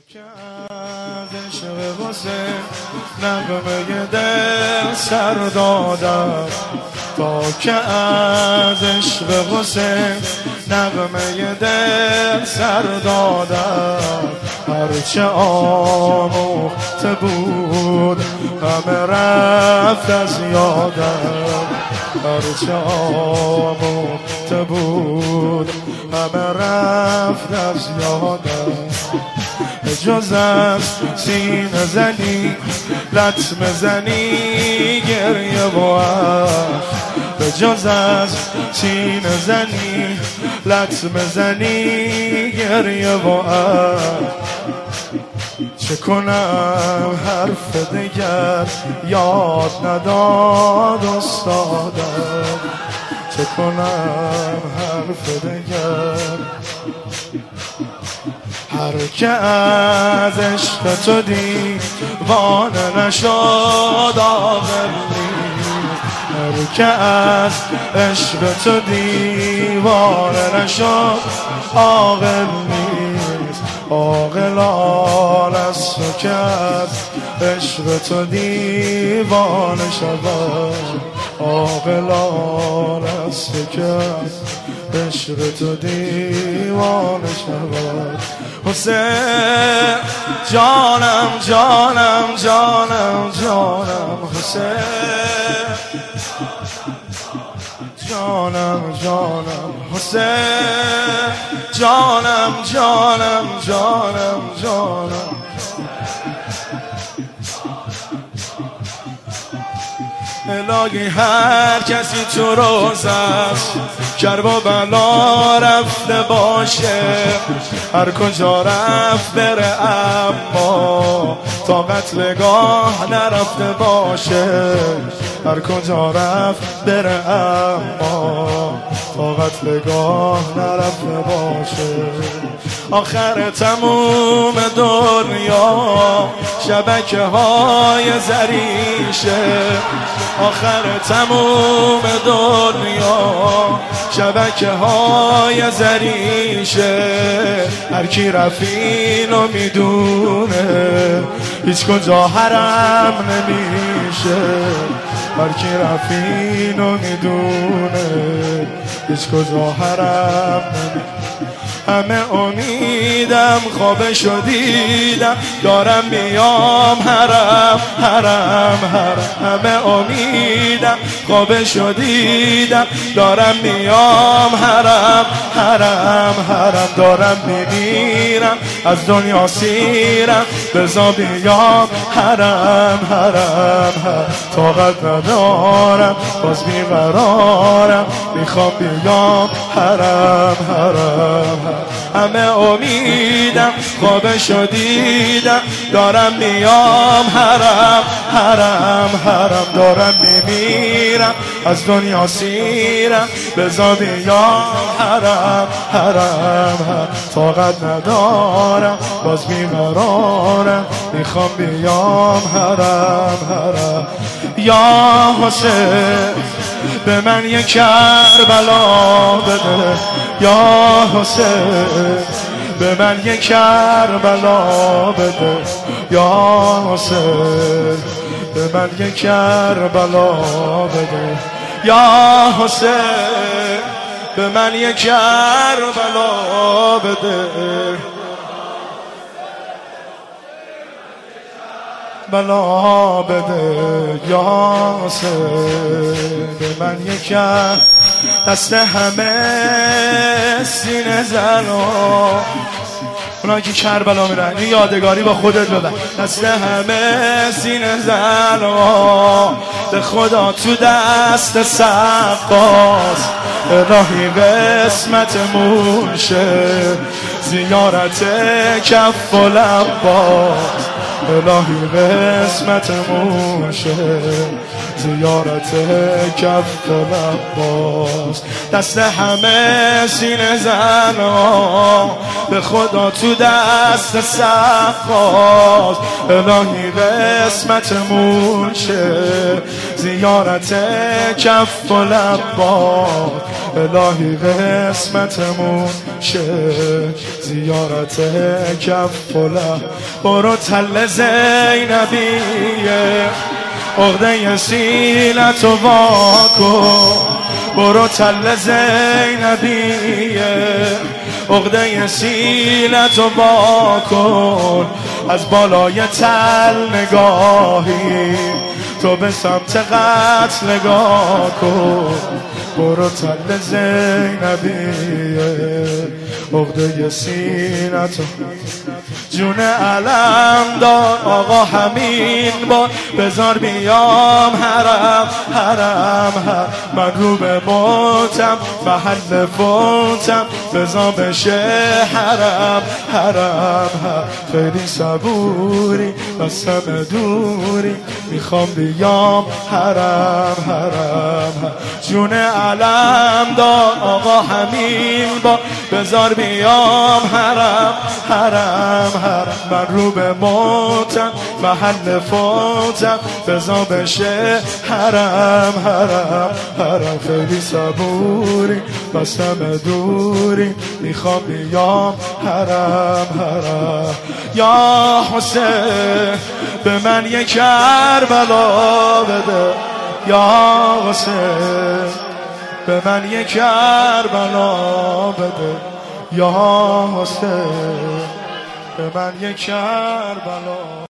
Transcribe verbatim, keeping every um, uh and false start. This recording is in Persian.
که از عشق حسین نغمه دل سر دادم، تا که از عشق حسین نغمه دل سر دادم. هرچه آموخته بود همه رفت از یادم، هرچه آموخته بود همه رفت از یادم. جز از سینه زنی لطمه زنی گریه و اشک، به جز از سینه زنی لطمه زنی گریه و اشک. چه کنم حرف دیگر یاد نداد استادم، چه کنم حرف دیگر. هر که از عشق تو دیوانه نشد عاقل نیست، هر که از عشق تو دیوانه نشد عاقل نیست. عاقل آن است که از عشق تو دیوانه شود، عاقل آن است که از عشق تو دیوانه شود. حسین جانم جانم جانم جانم، حسین جانم جانم، حسین جانم جانم جانم جانم. الهی هر کسی تو روزست کرب و بلا رفته باشه، هر کجا رفت بره اما تا قتلگاه نرفته باشه، هر کجا رفت بره اما تا قتلگاه نرفته باشه. آخر تموم دنیا شبکه های زریشه، آخر تموم دنیا شبکه های زریشه. هر کی رفینو میدونه هیچ کجا حرم نمیشه، هر کی رفینو میدونه هیچ کجا حرم نمیشه. همه امیدم خوابشو دیدم دارم میام حرم حرم حرم، همه امیدم خوابشو دیدم دارم میام حرم حرم حرم. دارم میمیرم از دنیا سیرم بزا بیام حرم حرم حرم. طاقت ندارم باز بیقرارم میخوام بیام حرم حرم حرم. همه امیدم خوابشو دیدم دارم میام حرم حرم حرم. دارم میمیرم از دنیا سیرم بزا بیام حرم حرم حرم. طاقت ندارم باز بیقرارم میخوام بیام حرم حرم. یا حسین به من یک کربلا بده، یا حسین به من یک کربلا بده، یا حسین به من یک کربلا بده، یا حسین به من یک کربلا بده. بلا بده یا حسین به من یک دست همه سینه زنا. اونایی که کربلا میرن این یادگاری با خودت ببر. دست همه سینه زنا به خدا تو دست سقاس، الهی قسمتمون شه زیارت کف و لباس، الهی قسمتمون شه زیارت کف و لباس. دست همه سینه زنا به خدا تو دست سقاس، الهی قسمتمون شه زیارت کف و لب باد الهی قسمتمون شه زیارت کف و لب برو تل زینبیه عقده سینتو واکن برو تل زینبیه عقده سینتو واکن از بالای تل نگاهی تو به سمت قتل نگاه کن برو تل زینبیه عقده سینتو جون علم دار آقا همین بار بذار بیام حرم حرم حرم من رو به موتم محل فوتم بذار بشه حرم حرم حرم خیلی صبوری بسم دوری میخوام بیام حرم حرم حرم جون علم دار آقا همین بار بذار بیام حرم حرم حرم من رو به موتم محل فوتم بذار بشه حرم حرم حرم خیلی صبوری بسم دوری میخوام بیام حرم حرم یا حسین به من یک کربلا بده یا حسین به من یک کربلا بده یا حسین به من یک کربلا